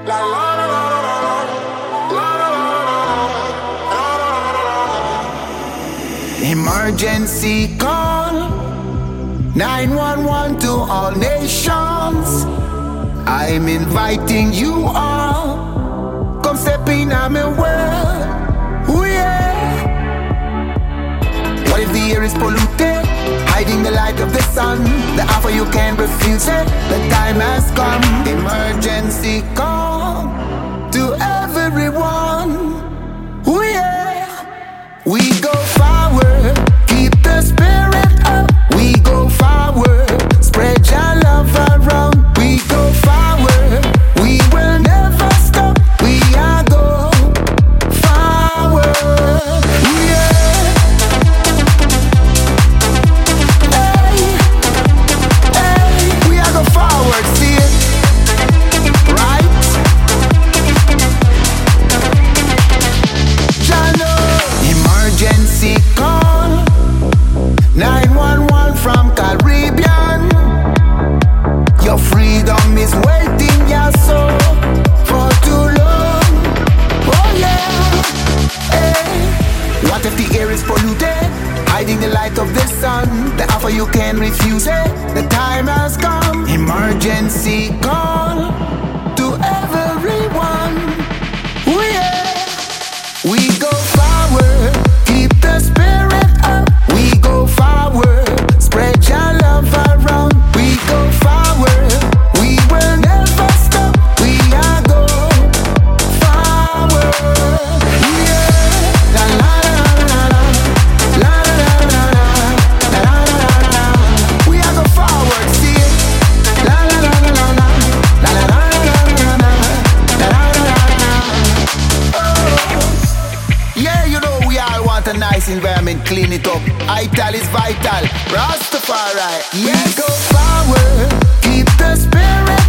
Emergency call 911 to all nations. I'm inviting you all. Come step in on my world. Ooh yeah. What if the air is polluted, hiding the light of the sun? The offer you can't refuse it. The time has come. Emergency call to everyone. Ooh yeah. We go forward, keep the spirit up. We go forward, spread your love around. We go forward, we will never stop. We are go forward, yeah. Hey, we are go forward, see it, right? Jano, emergency call 911 from Caribbean. Your freedom is waiting, your soul, for too long. Oh yeah. Hey. What if the air is polluted, hiding the light of the sun? The offer you can't refuse it. The time has come. Emergency call to everyone. Oh yeah. We go forward, keep the spirit up. We go forward, spread your love around. We go forward, we will never stop. We are go forward, yeah. La la la la la, la la la la, la la la la. We are go forward, see it. La la la la la, la la la la la, la la la la. Oh, yeah, you know we all want a nice environment, clean it up. Ital is vital, Rastafari. Yeah, go forward, keep the spirit